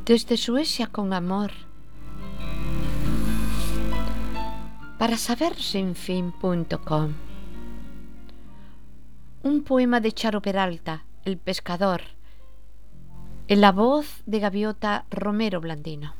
Desde Suecia con amor. Para sabersinfin.com. Un poema de Charo Peralta, El pescador, en la voz de Gaviota Romero Blandino.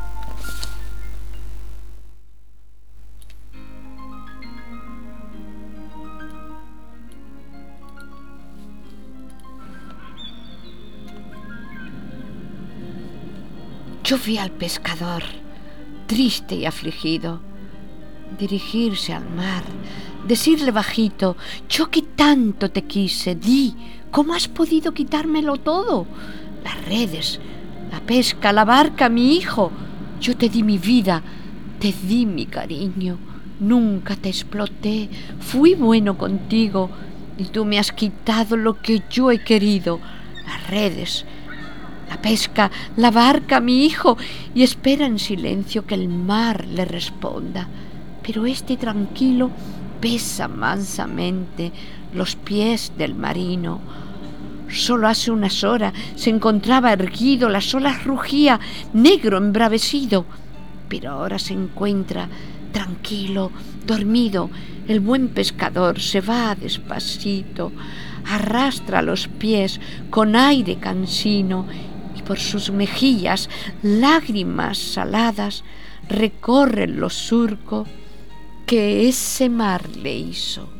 Yo vi al pescador, triste y afligido, dirigirse al mar, decirle bajito: yo que tanto te quise, di, ¿cómo has podido quitármelo todo? Las redes, la pesca, la barca, mi hijo. Yo te di mi vida, te di mi cariño, nunca te exploté, fui bueno contigo y tú me has quitado lo que yo he querido, las redes, la pesca, la barca, mi hijo, y espera en silencio que el mar le responda. Pero este tranquilo besa mansamente los pies del marino. Solo hace unas horas se encontraba erguido, las olas rugía, negro embravecido, pero ahora se encuentra tranquilo, dormido. El buen pescador se va despacito, arrastra los pies con aire cansino, y por sus mejillas lágrimas saladas recorren los surcos que ese mar le hizo.